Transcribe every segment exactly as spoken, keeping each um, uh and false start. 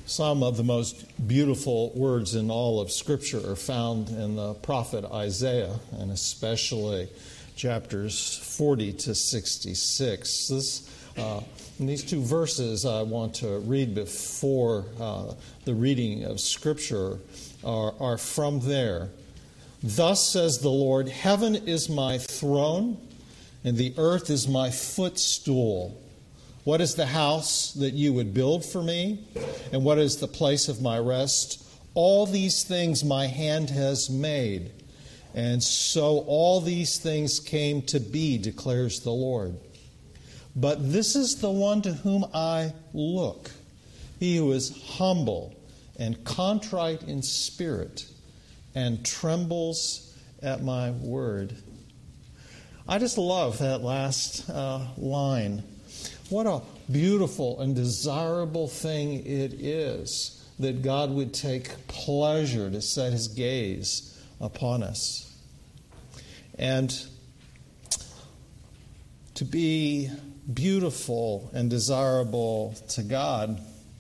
Some of the most beautiful words in all of Scripture are found in the prophet Isaiah, and especially chapters forty to sixty-six. This, uh, in these two verses I want to read before uh, the reading of Scripture are, are from there. Thus says the Lord, heaven is my throne, and the earth is my footstool. What is the house that you would build for me? And what is the place of my rest? All these things my hand has made. And so all these things came to be, declares the Lord. But this is the one to whom I look, he who is humble and contrite in spirit and trembles at my word. I just love that last uh, line. What a beautiful and desirable thing it is that God would take pleasure to set his gaze upon us. And to be beautiful and desirable to God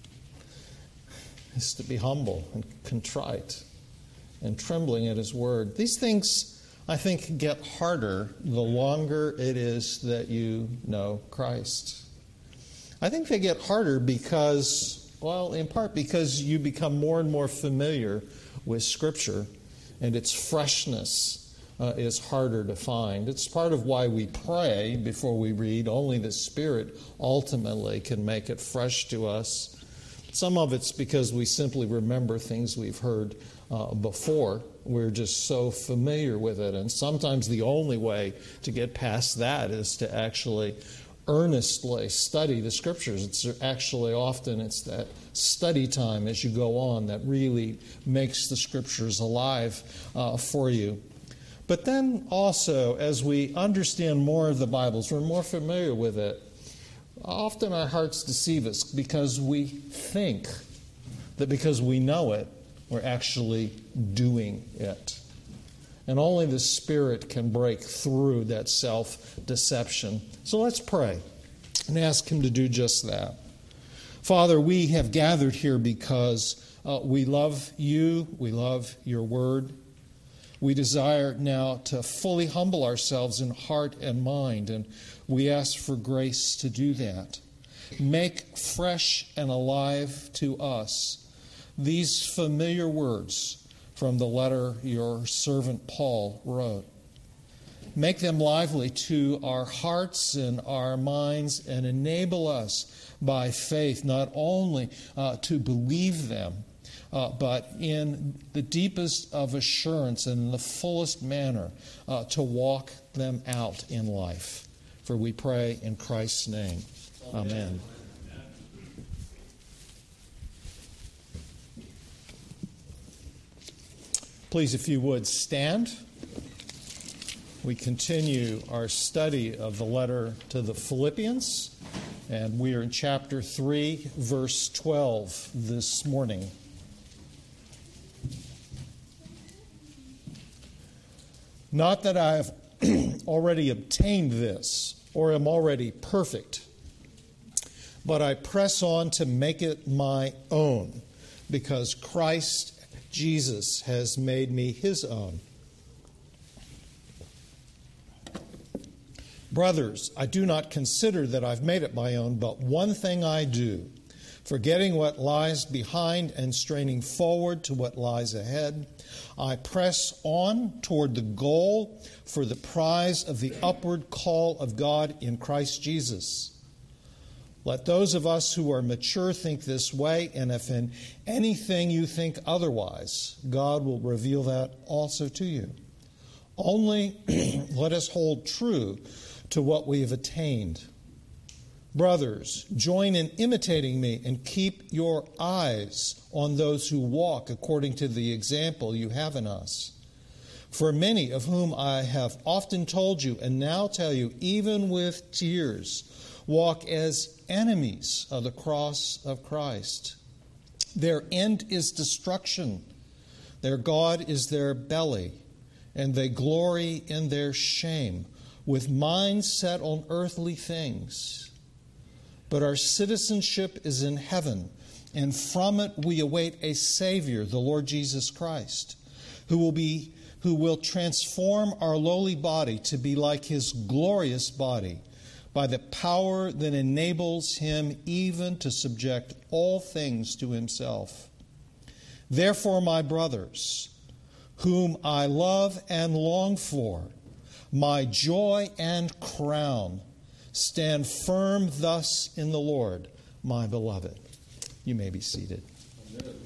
is to be humble and contrite and trembling at his word. These things, I think, get harder the longer it is that you know Christ. I think they get harder because, well, in part because you become more and more familiar with Scripture, and its freshness uh, is harder to find. It's part of why we pray before we read. Only the Spirit ultimately can make it fresh to us. Some of it's because we simply remember things we've heard uh, before. We're just so familiar with it. And sometimes the only way to get past that is to actually earnestly study the Scriptures. It's actually often it's that study time as you go on that really makes the Scriptures alive uh, for you. But then also, as we understand more of the Bibles, we're more familiar with it, often our hearts deceive us because we think that because we know it, we're actually doing it. And only the Spirit can break through that self-deception. So let's pray and ask him to do just that. Father, we have gathered here because uh, we love you, we love your word. We desire now to fully humble ourselves in heart and mind, and we ask for grace to do that. Make fresh and alive to us these familiar words from the letter your servant Paul wrote. Make them lively to our hearts and our minds, and enable us by faith not only uh, to believe them, uh, but in the deepest of assurance and in the fullest manner uh, to walk them out in life. For we pray in Christ's name. Amen. Amen. Please, if you would, stand. We continue our study of the letter to the Philippians, and we are in chapter three, verse twelve this morning. Not that I have already obtained this, or am already perfect, but I press on to make it my own, because Christ Jesus has made me his own. Brothers, I do not consider that I've made it my own, but one thing I do, forgetting what lies behind and straining forward to what lies ahead, I press on toward the goal for the prize of the upward call of God in Christ Jesus. Let those of us who are mature think this way, and if in anything you think otherwise, God will reveal that also to you. Only let us hold true to what we have attained. Brothers, join in imitating me and keep your eyes on those who walk according to the example you have in us. For many of whom I have often told you and now tell you, even with tears, walk as enemies of the cross of Christ. Their end is destruction. Their God is their belly, and they glory in their shame, with minds set on earthly things. but our citizenship is in heaven, and from it we await a Savior, the Lord Jesus Christ, who will be who will transform our lowly body to be like his glorious body, by the power that enables him even to subject all things to himself. Therefore, my brothers, whom I love and long for, my joy and crown, stand firm thus in the Lord, my beloved. You may be seated. Amen.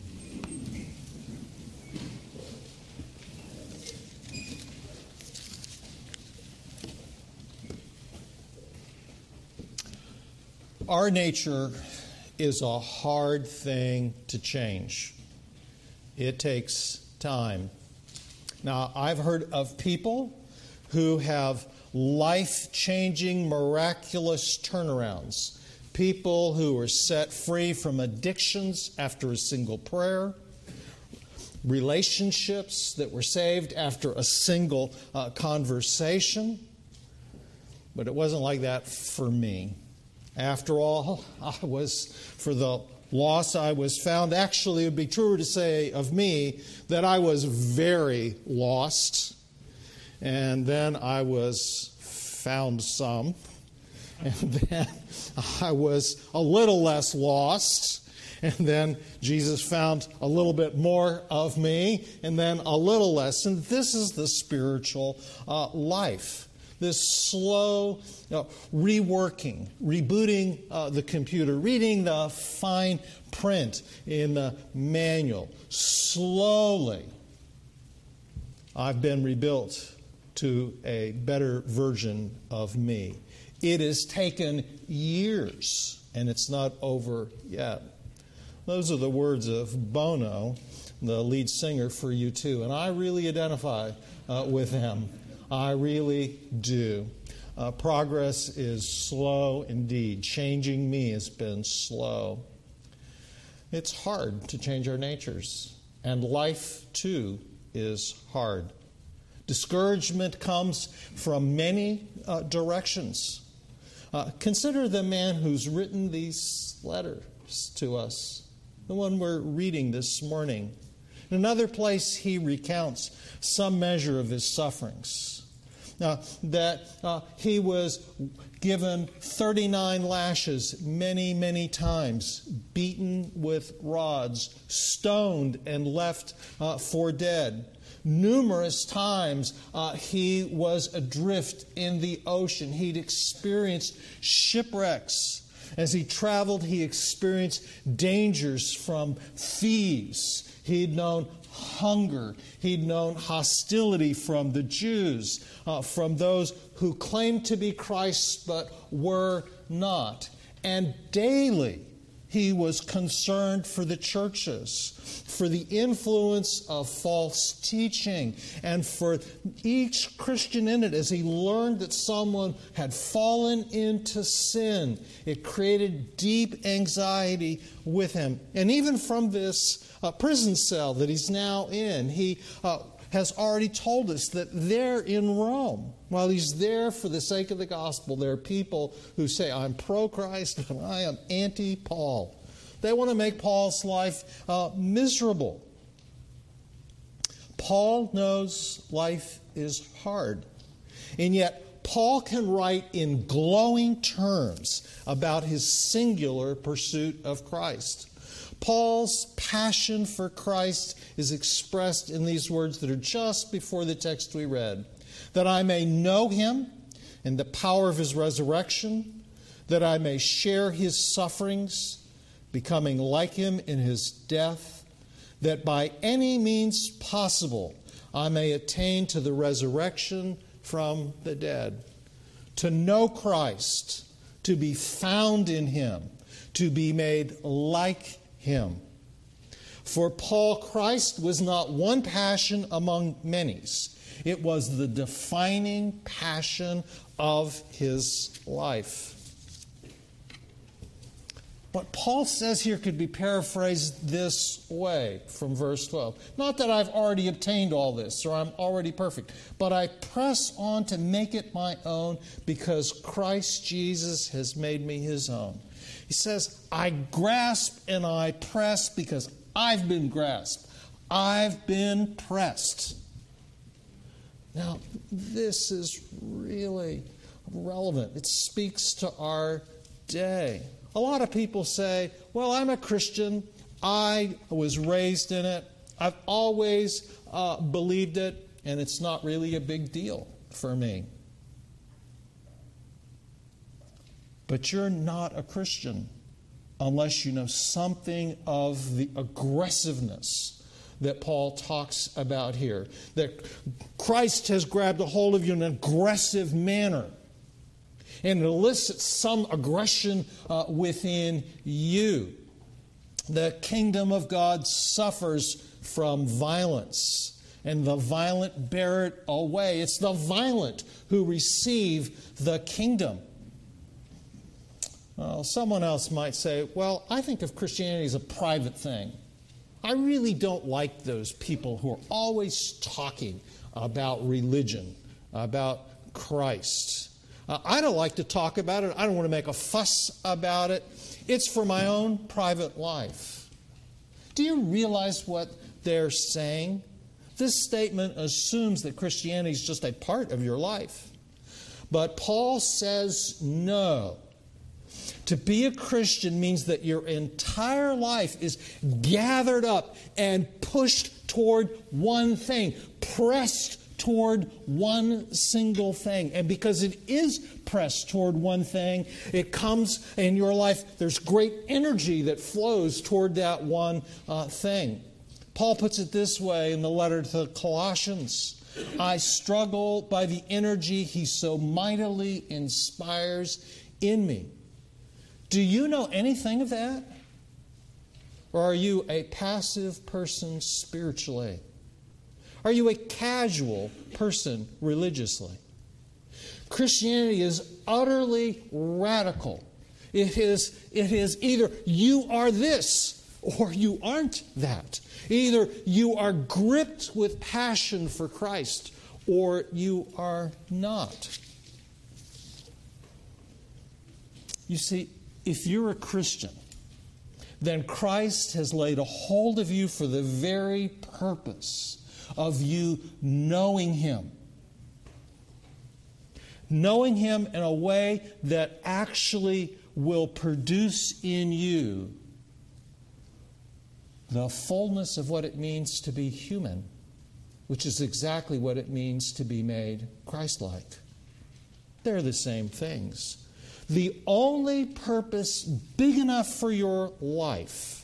Our nature is a hard thing to change. It takes time. Now, I've heard of people who have life-changing, miraculous turnarounds. People who are set free from addictions after a single prayer. Relationships that were saved after a single uh, conversation. But it wasn't like that for me. After all, I was, for the loss I was found, actually it would be truer to say of me that I was very lost. And then I was found some. And then I was a little less lost. And then Jesus found a little bit more of me. And then a little less. And this is the spiritual uh, life. This slow you know, reworking, rebooting uh, the computer, reading the fine print in the manual. Slowly, I've been rebuilt to a better version of me. It has taken years, and it's not over yet. Those are the words of Bono, the lead singer for U two, and I really identify uh, with him. I really do. Uh, progress is slow indeed. Changing me has been slow. It's hard to change our natures, and life, too, is hard. Discouragement comes from many uh, directions. Uh, consider the man who's written these letters to us, the one we're reading this morning. In another place, he recounts some measure of his sufferings. Uh, that uh, he was given thirty-nine lashes many, many times, beaten with rods, stoned and left uh, for dead. Numerous times uh, he was adrift in the ocean. He'd experienced shipwrecks. As he traveled, he experienced dangers from thieves. He'd known hunger. He'd known hostility from the Jews, uh, from those who claimed to be Christ but were not. And daily he was concerned for the churches, for the influence of false teaching, and for each Christian in it. As he learned that someone had fallen into sin, it created deep anxiety with him. And even from this uh, prison cell that he's now in, he uh, has already told us that there in Rome, while he's there for the sake of the gospel, there are people who say, I'm pro-Christ and I am anti-Paul. They want to make Paul's life uh, miserable. Paul knows life is hard, and yet Paul can write in glowing terms about his singular pursuit of Christ. Paul's passion for Christ is expressed in these words that are just before the text we read. That I may know him and the power of his resurrection, that I may share his sufferings, becoming like him in his death, that by any means possible I may attain to the resurrection from the dead. To know Christ, to be found in him, to be made like him. For Paul, Christ was not one passion among many. It was the defining passion of his life. What Paul says here could be paraphrased this way from verse twelve. Not that I've already obtained all this or I'm already perfect, but I press on to make it my own because Christ Jesus has made me his own. He says, I grasp and I press because I've been grasped. I've been pressed. Now, this is really relevant. It speaks to our day. A lot of people say, well, I'm a Christian. I was raised in it. I've always uh, believed it, and it's not really a big deal for me. But you're not a Christian unless you know something of the aggressiveness that Paul talks about here. That Christ has grabbed a hold of you in an aggressive manner. And it elicits some aggression uh, within you. The kingdom of God suffers from violence, and the violent bear it away. It's the violent who receive the kingdom. Well, someone else might say, well, I think of Christianity as a private thing. I really don't like those people who are always talking about religion, about Christ. Uh, I don't like to talk about it. I don't want to make a fuss about it. It's for my own private life. Do you realize what they're saying? This statement assumes that Christianity is just a part of your life. But Paul says no. To be a Christian means that your entire life is gathered up and pushed toward one thing, pressed toward one single thing. And because it is pressed toward one thing, it comes in your life, there's great energy that flows toward that one uh, thing. Paul puts it this way in the letter to the Colossians. I struggle by the energy he so mightily inspires in me. Do you know anything of that? Or are you a passive person spiritually? Are you a casual person religiously? Christianity is utterly radical. It is, it is either you are this or you aren't that. Either you are gripped with passion for Christ or you are not. You see, if you're a Christian, then Christ has laid a hold of you for the very purpose of you knowing Him. Knowing Him in a way that actually will produce in you the fullness of what it means to be human, which is exactly what it means to be made Christ-like. They're the same things. The only purpose big enough for your life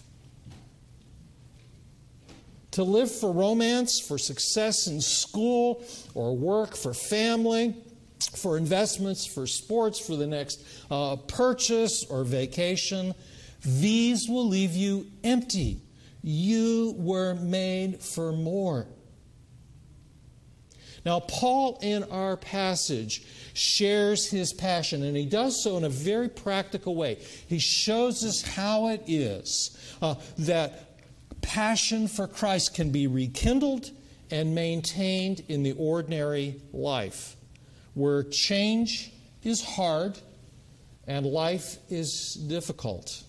to live for romance, for success in school or work, for family, for investments, for sports, for the next uh, purchase or vacation, these will leave you empty. You were made for more. Now, Paul, in our passage, shares his passion, and he does so in a very practical way. He shows us how it is uh, that passion for Christ can be rekindled and maintained in the ordinary life, where change is hard and life is difficult.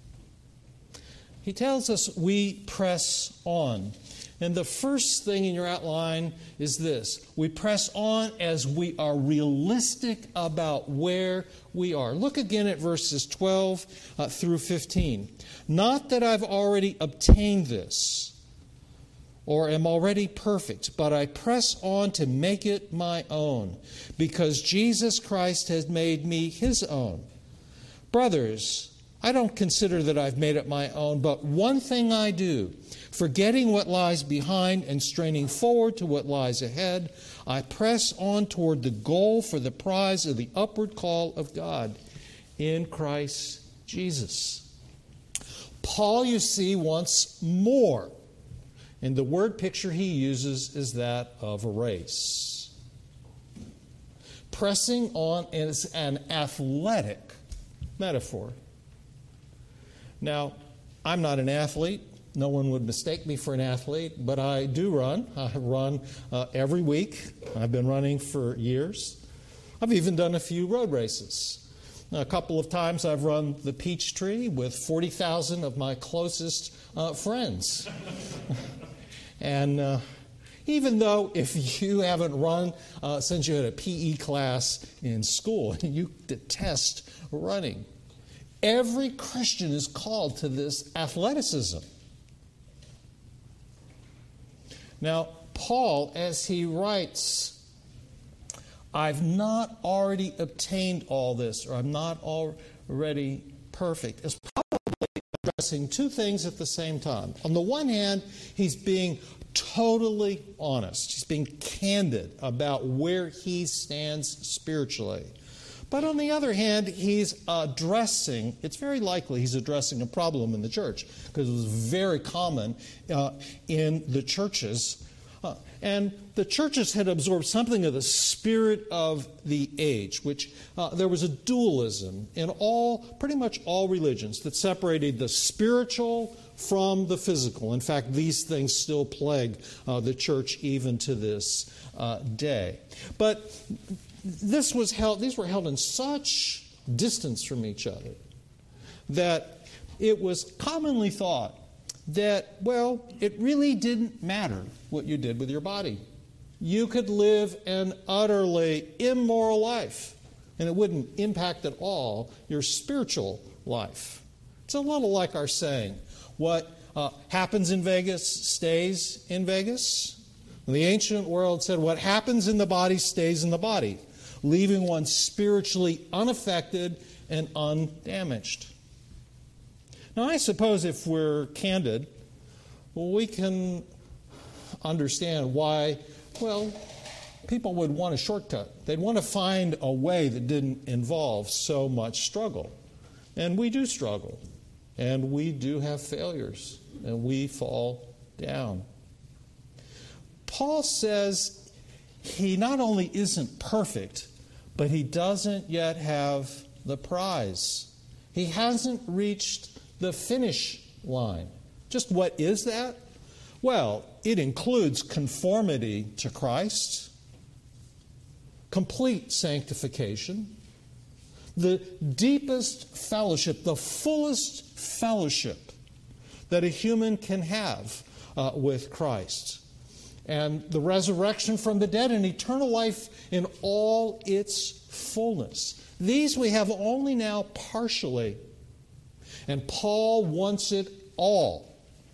He tells us we press on. And the first thing in your outline is this. We press on as we are realistic about where we are. Look again at verses twelve uh, through fifteen. Not that I've already obtained this or am already perfect, but I press on to make it my own, because Jesus Christ has made me His own. Brothers, I don't consider that I've made it my own, but one thing I do, forgetting what lies behind and straining forward to what lies ahead, I press on toward the goal for the prize of the upward call of God in Christ Jesus. Paul, you see, wants more. And the word picture he uses is that of a race. Pressing on is an athletic metaphor. Now, I'm not an athlete. No one would mistake me for an athlete, but I do run. I run uh, every week. I've been running for years. I've even done a few road races. A couple of times I've run the Peachtree with forty thousand of my closest uh, friends. and uh, even though if you haven't run uh, since you had a P E class in school and you detest running, every Christian is called to this athleticism. Now, Paul, as he writes, I've not already obtained all this, or I'm not already perfect, is probably addressing two things at the same time. On the one hand, he's being totally honest. He's being candid about where he stands spiritually. But on the other hand, he's addressing, it's very likely he's addressing a problem in the church, because it was very common uh, in the churches. Uh, and the churches had absorbed something of the spirit of the age, which uh, there was a dualism in all, pretty much all religions that separated the spiritual from the physical. In fact, these things still plague uh, the church even to this uh, day. But This was held, these were held in such distance from each other that it was commonly thought that, well, it really didn't matter what you did with your body. You could live an utterly immoral life, and it wouldn't impact at all your spiritual life. It's a little like our saying, what uh, happens in Vegas stays in Vegas. The ancient world said, what happens in the body stays in the body, leaving one spiritually unaffected and undamaged. Now, I suppose if we're candid, well, we can understand why, well, people would want a shortcut. They'd want to find a way that didn't involve so much struggle. And we do struggle. And we do have failures. And we fall down. Paul says he not only isn't perfect, but he doesn't yet have the prize. He hasn't reached the finish line. Just what is that? Well, it includes conformity to Christ, complete sanctification, the deepest fellowship, the fullest fellowship that a human can have uh, with Christ, and the resurrection from the dead and eternal life in all its fullness. These we have only now partially. And Paul wants it all.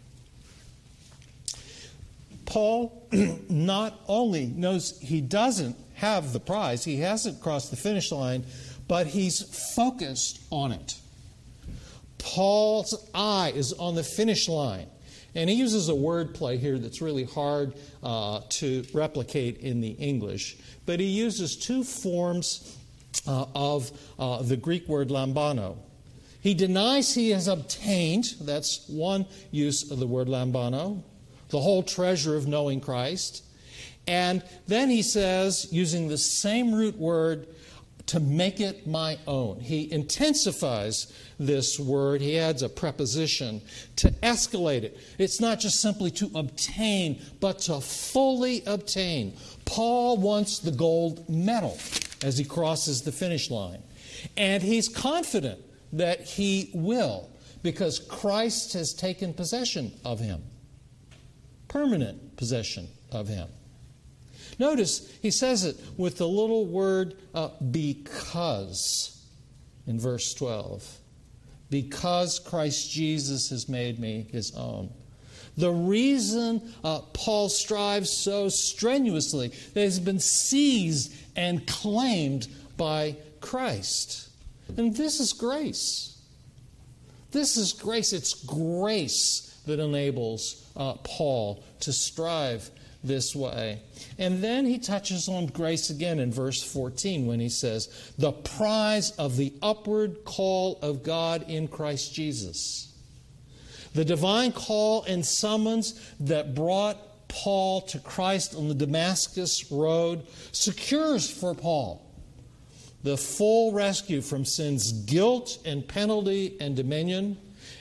Paul not only knows he doesn't have the prize, he hasn't crossed the finish line, but he's focused on it. Paul's eye is on the finish line. And he uses a word play here that's really hard uh, to replicate in the English. But he uses two forms uh, of uh, the Greek word lambano. He denies he has obtained, that's one use of the word lambano, the whole treasure of knowing Christ. And then he says, using the same root word, to make it my own. He intensifies this word. He adds a preposition to escalate it. It's not just simply to obtain, but to fully obtain. Paul wants the gold medal as he crosses the finish line. And he's confident that he will, because Christ has taken possession of him. Permanent possession of him. Notice he says it with the little word uh, because in verse twelve. Because Christ Jesus has made me his own. The reason uh, Paul strives so strenuously that he has been seized and claimed by Christ. And this is grace. This is grace. It's grace that enables uh, Paul to strive this way. And then he touches on grace again in verse fourteen when he says, the prize of the upward call of God in Christ Jesus. The divine call and summons that brought Paul to Christ on the Damascus road secures for Paul the full rescue from sin's guilt and penalty and dominion,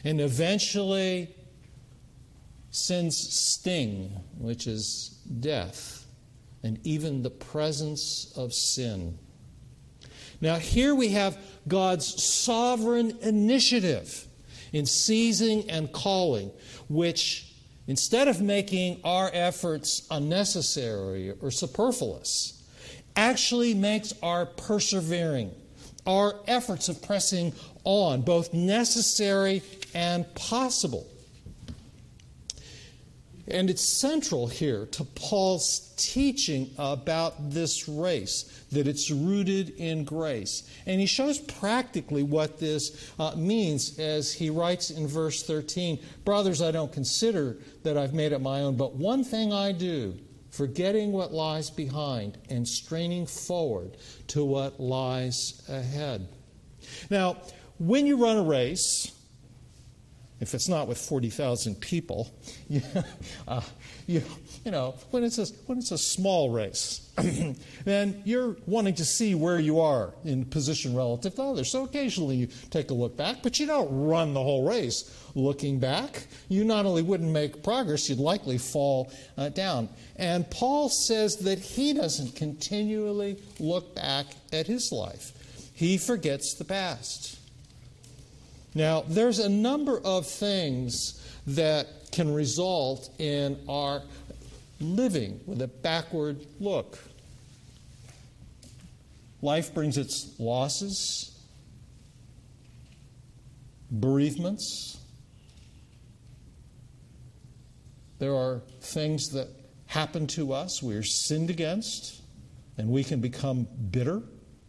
And eventually, sin's sting, which is death, and even the presence of sin. Now, here we have God's sovereign initiative in seizing and calling, which, instead of making our efforts unnecessary or superfluous, actually makes our persevering, our efforts of pressing on, both necessary and possible. And it's central here to Paul's teaching about this race, that it's rooted in grace. And he shows practically what this uh, means as he writes in verse thirteen, "Brothers, I don't consider that I've made it my own, but one thing I do, forgetting what lies behind and straining forward to what lies ahead." Now, when you run a race, if it's not with forty thousand people, you, uh, you, you know, when it's a, when it's a small race, then you're wanting to see where you are in position relative to others. So occasionally you take a look back, but you don't run the whole race looking back. You not only wouldn't make progress, you'd likely fall uh, down. And Paul says that he doesn't continually look back at his life. He forgets the past. Now, there's a number of things that can result in our living with a backward look. Life brings its losses, bereavements. There are things that happen to us, we're sinned against, and we can become bitter.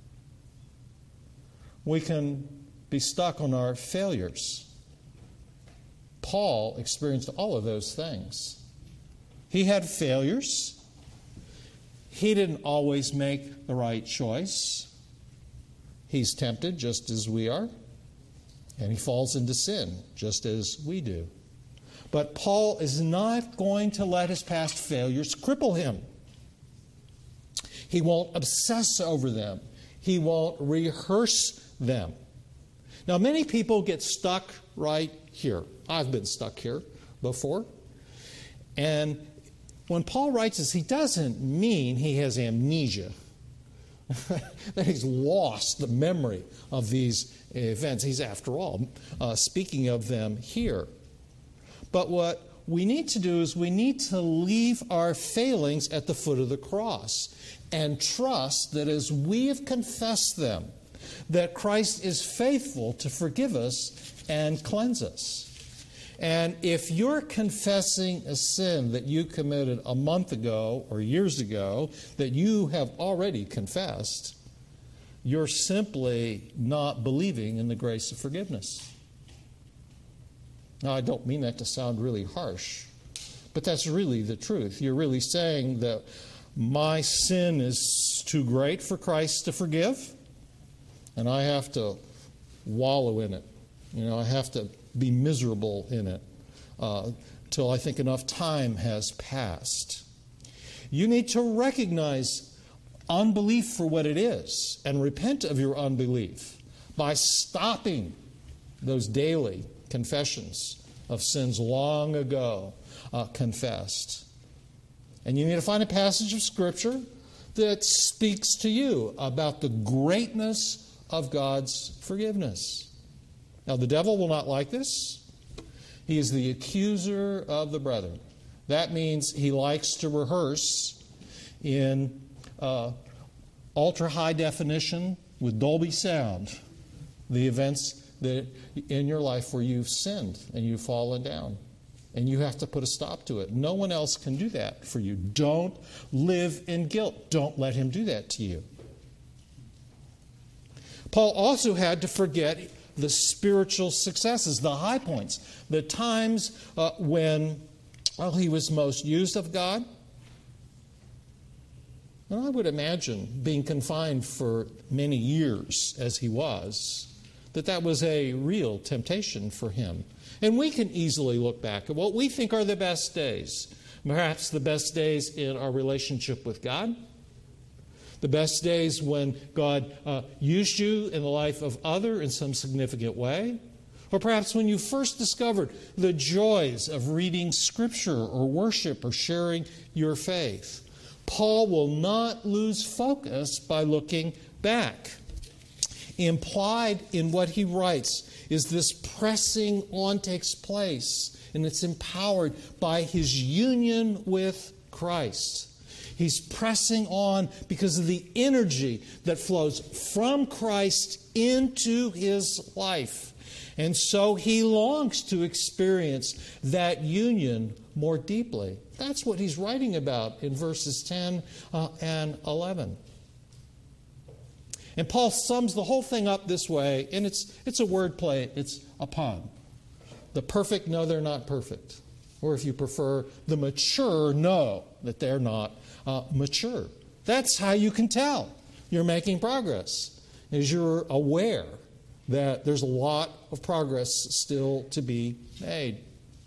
We can be stuck on our failures. Paul experienced all of those things. He had failures. He didn't always make the right choice. He's tempted just as we are. And he falls into sin just as we do. But Paul is not going to let his past failures cripple him. He won't obsess over them. He won't rehearse them. Now, many people get stuck right here. I've been stuck here before. And when Paul writes this, he doesn't mean he has amnesia, that he's lost the memory of these events. He's, after all, uh, speaking of them here. But what we need to do is we need to leave our failings at the foot of the cross and trust that as we have confessed them, that Christ is faithful to forgive us and cleanse us. And if you're confessing a sin that you committed a month ago or years ago that you have already confessed, you're simply not believing in the grace of forgiveness. Now, I don't mean that to sound really harsh, but that's really the truth. You're really saying that my sin is too great for Christ to forgive, and I have to wallow in it. You know, I have to be miserable in it uh, till I think enough time has passed. You need to recognize unbelief for what it is and repent of your unbelief by stopping those daily confessions of sins long ago uh, confessed. And you need to find a passage of Scripture that speaks to you about the greatness of God's forgiveness. Now, the devil will not like this. He is the accuser of the brethren. That means he likes to rehearse in uh, ultra-high definition with Dolby sound the events that in your life where you've sinned and you've fallen down. And you have to put a stop to it. No one else can do that for you. Don't live in guilt. Don't let him do that to you. Paul also had to forget the spiritual successes, the high points, the times uh, when well, he was most used of God. And I would imagine, being confined for many years as he was, that that was a real temptation for him. And we can easily look back at what we think are the best days. Perhaps the best days in our relationship with God. The best days when God uh, used you in the life of other in some significant way. or perhaps when you first discovered the joys of reading Scripture or worship or sharing your faith. Paul will not lose focus by looking back. Implied in what he writes is this pressing on takes place, and it's empowered by his union with Christ. He's pressing on because of the energy that flows from Christ into his life. And so he longs to experience that union more deeply. That's what he's writing about in verses ten uh, and eleven. And Paul sums the whole thing up this way, and it's it's a word play, it's a pun. The perfect know they're not perfect. Or if you prefer, the mature know that they're not uh, mature. That's how you can tell you're making progress, is you're aware that there's a lot of progress still to be made.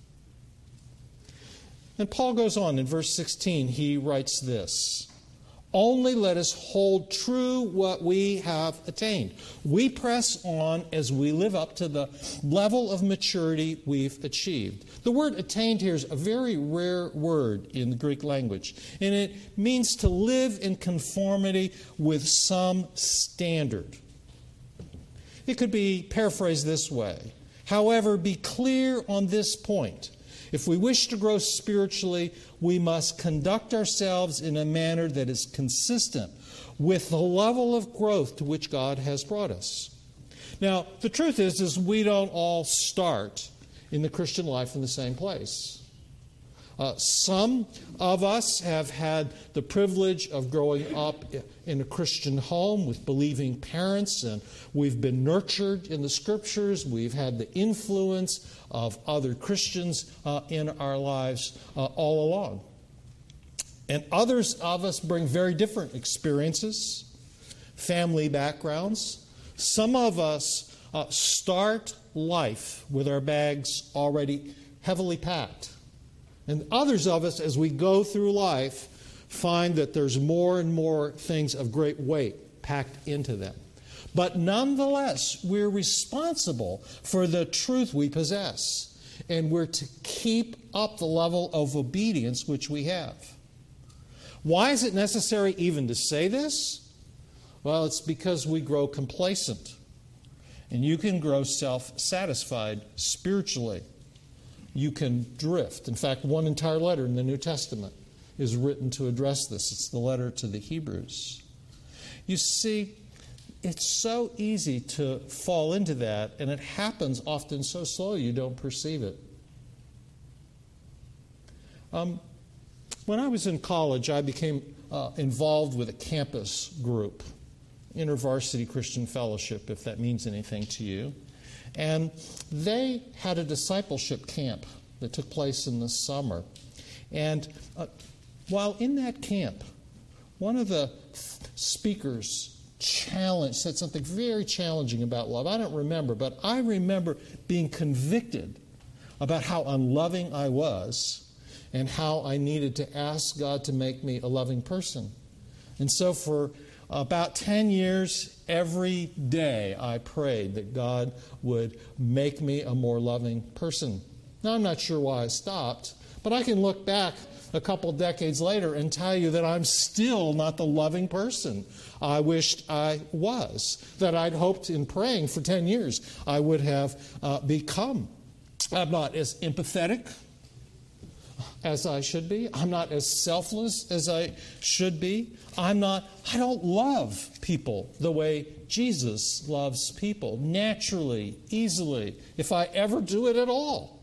And Paul goes on in verse sixteen, he writes this: only let us hold true what we have attained. We press on as we live up to the level of maturity we've achieved. The word attained here is a very rare word in the Greek language, and it means to live in conformity with some standard. It could be paraphrased this way: however, be clear on this point. If we wish to grow spiritually, we must conduct ourselves in a manner that is consistent with the level of growth to which God has brought us. Now, the truth is, is we don't all start in the Christian life in the same place. Uh, some of us have had the privilege of growing up in a Christian home with believing parents, and we've been nurtured in the Scriptures. We've had the influence of other Christians uh, in our lives uh, all along. And others of us bring very different experiences, family backgrounds. Some of us uh, start life with our bags already heavily packed. And others of us, as we go through life, find that there's more and more things of great weight packed into them. But nonetheless, we're responsible for the truth we possess, and we're to keep up the level of obedience which we have. Why is it necessary even to say this? Well, it's because we grow complacent, and you can grow self-satisfied spiritually. You can drift. In fact, one entire letter in the New Testament is written to address this. It's the letter to the Hebrews. You see, it's so easy to fall into that, and it happens often so slowly you don't perceive it. Um, when I was in college, I became uh, involved with a campus group, InterVarsity Christian Fellowship, if that means anything to you. And they had a discipleship camp that took place in the summer. And uh, while in that camp, one of the speakers challenged, said something very challenging about love. I don't remember, but I remember being convicted about how unloving I was and how I needed to ask God to make me a loving person. And so for about ten years, every day I prayed that God would make me a more loving person. Now, I'm not sure why I stopped, but I can look back a couple decades later and tell you that I'm still not the loving person I wished I was, that I'd hoped in praying for ten years I would have uh, become. I'm not as empathetic as I should be. I'm not as selfless as I should be. I'm not, I don't love people the way Jesus loves people, naturally, easily, if I ever do it at all.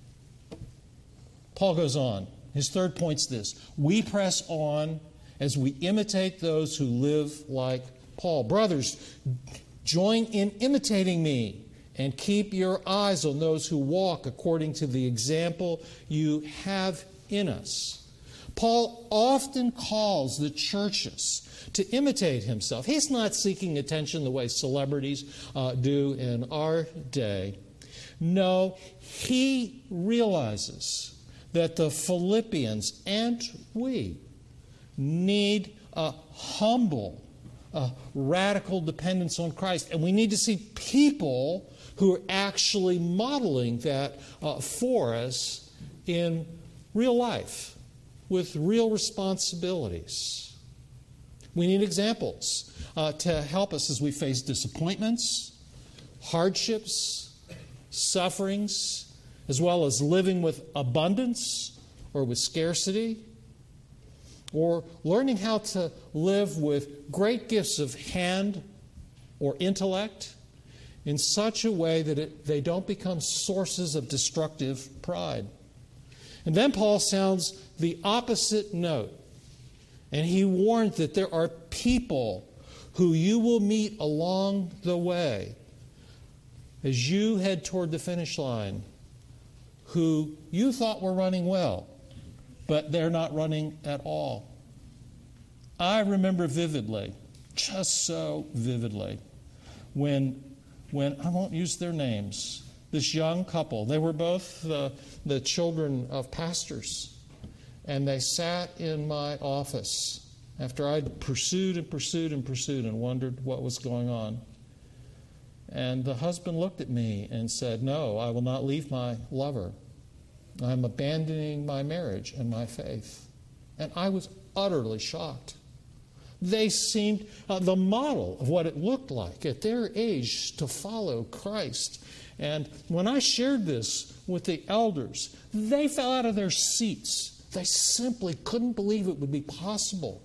Paul goes on. His third point's this: we press on as we imitate those who live like Paul. Brothers, join in imitating me and keep your eyes on those who walk according to the example you have in us. Paul often calls the churches to imitate himself. He's not seeking attention the way celebrities uh, do in our day. No, he realizes that the Philippians and we need a humble, a radical dependence on Christ. And we need to see people who are actually modeling that uh, for us in real life with real responsibilities. We need examples uh, to help us as we face disappointments, hardships, sufferings, as well as living with abundance or with scarcity, or learning how to live with great gifts of hand or intellect in such a way that it, they don't become sources of destructive pride. And then Paul sounds the opposite note. And he warned that there are people who you will meet along the way as you head toward the finish line, who you thought were running well, but they're not running at all. I remember vividly, just so vividly, when, when I won't use their names, this young couple, they were both the, the children of pastors, and they sat in my office after I'd pursued and pursued and pursued and wondered what was going on. And the husband looked at me and said, "No, I will not leave my lover. I'm abandoning my marriage and my faith." And I was utterly shocked. They seemed uh, the model of what it looked like at their age to follow Christ. And when I shared this with the elders, they fell out of their seats. They simply couldn't believe it would be possible.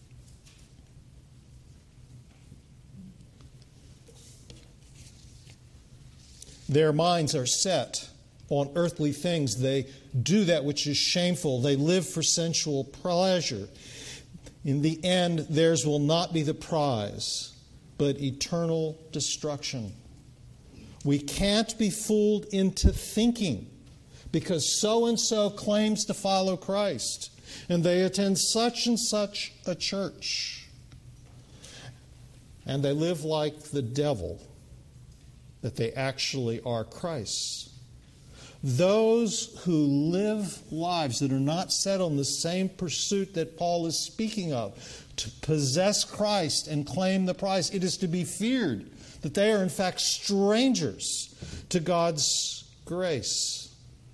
Their minds are set on earthly things. They do that which is shameful. They live for sensual pleasure. In the end, theirs will not be the prize, but eternal destruction. We can't be fooled into thinking because so-and-so claims to follow Christ and they attend such and such a church and they live like the devil, that they actually are Christ. Those who live lives that are not set on the same pursuit that Paul is speaking of, to possess Christ and claim the prize, it is to be feared that they are in fact strangers to God's grace.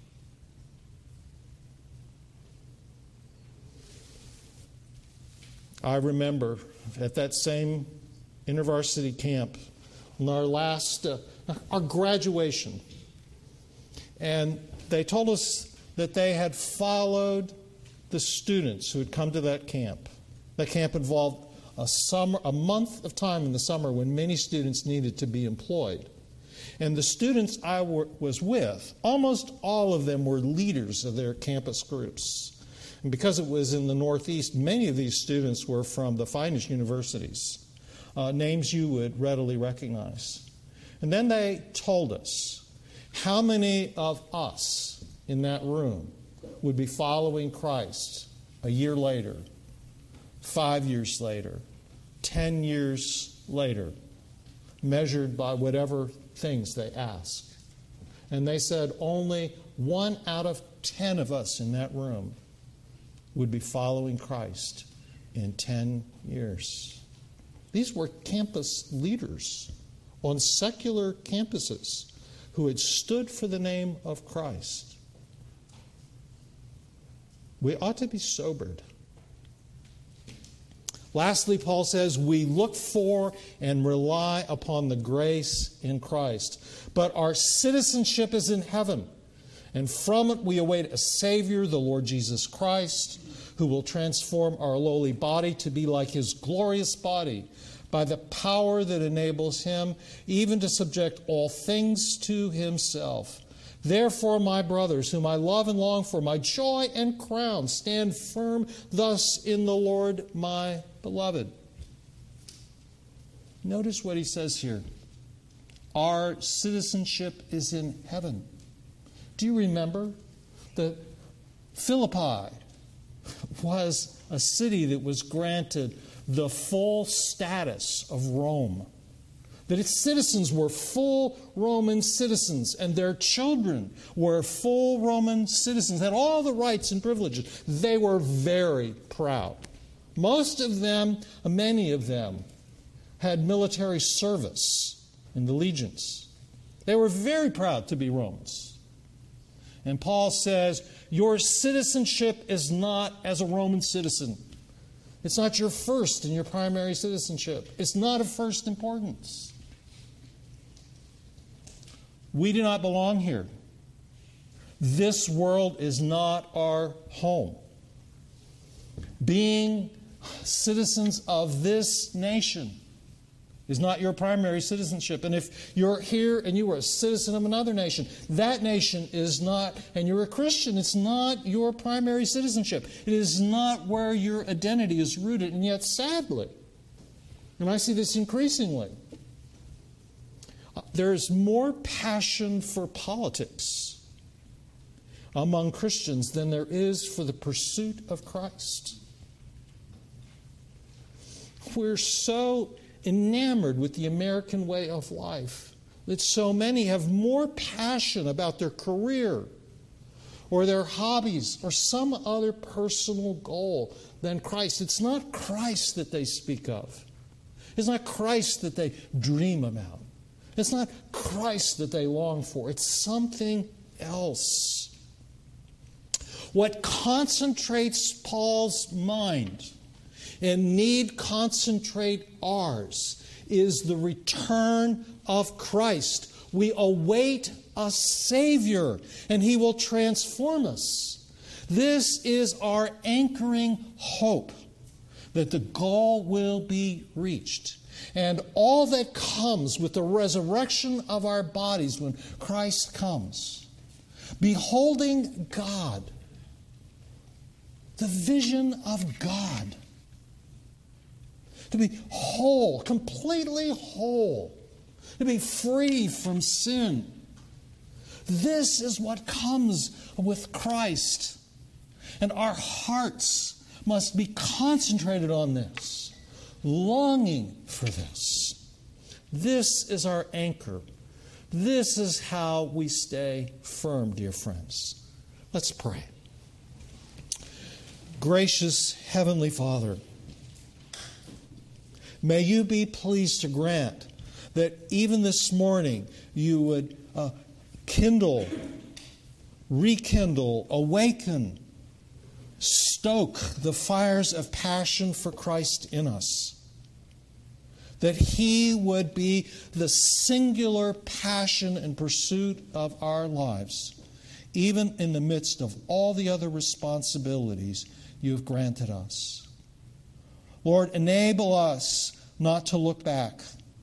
I remember at that same InterVarsity camp, on our last, uh, our graduation, and they told us that they had followed the students who had come to that camp. That camp involved a summer, a month of time in the summer when many students needed to be employed. And the students I were, was with, almost all of them were leaders of their campus groups. And because it was in the Northeast, many of these students were from the finest universities, uh, names you would readily recognize. And then they told us how many of us in that room would be following Christ a year later, five years later, ten years later, measured by whatever things they ask. And they said only one out of ten of us in that room would be following Christ in ten years. These were campus leaders on secular campuses who had stood for the name of Christ. We ought to be sobered. Lastly, Paul says, we look for and rely upon the grace in Christ. But our citizenship is in heaven, and from it we await a Savior, the Lord Jesus Christ, who will transform our lowly body to be like His glorious body by the power that enables Him even to subject all things to Himself. Therefore, my brothers, whom I love and long for, my joy and crown, stand firm thus in the Lord, my beloved. Notice what he says here. Our citizenship is in heaven. Do you remember that Philippi was a city that was granted the full status of Rome? That its citizens were full Roman citizens, and their children were full Roman citizens, had all the rights and privileges. They were very proud. Most of them, many of them, had military service in the legions. They were very proud to be Romans. And Paul says, your citizenship is not as a Roman citizen. It's not your first and your primary citizenship. It's not of first importance. We do not belong here. This world is not our home. Being citizens of this nation is not your primary citizenship. And if you're here and you are a citizen of another nation, that nation is not, and you're a Christian, it's not your primary citizenship. It is not where your identity is rooted. And yet, sadly, and I see this increasingly, there's more passion for politics among Christians than there is for the pursuit of Christ. We're so enamored with the American way of life that so many have more passion about their career or their hobbies or some other personal goal than Christ. It's not Christ that they speak of. It's not Christ that they dream about. It's not Christ that they long for. It's something else. What concentrates Paul's mind and need concentrate ours is the return of Christ. We await a Savior, and He will transform us. This is our anchoring hope, that the goal will be reached. And all that comes with the resurrection of our bodies when Christ comes, beholding God, the vision of God, to be whole, completely whole, to be free from sin. This is what comes with Christ. And our hearts must be concentrated on this, longing for this. This is our anchor. This is how we stay firm, dear friends. Let's pray. Gracious Heavenly Father, may you be pleased to grant that even this morning you would uh, kindle, rekindle, awaken, stoke the fires of passion for Christ in us. That He would be the singular passion and pursuit of our lives, even in the midst of all the other responsibilities you have granted us. Lord, enable us not to look back,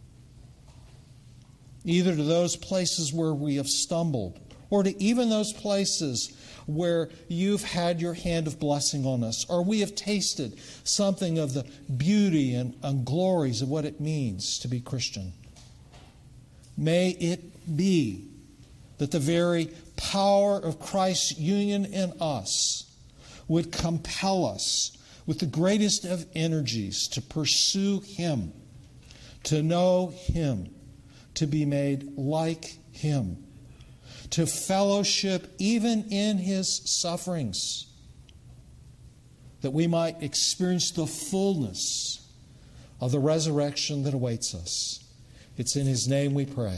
either to those places where we have stumbled, or to even those places where you've had your hand of blessing on us, or we have tasted something of the beauty and, and glories of what it means to be Christian. May it be that the very power of Christ's union in us would compel us with the greatest of energies to pursue Him, to know Him, to be made like Him, to fellowship even in His sufferings, that we might experience the fullness of the resurrection that awaits us. It's in His name we pray.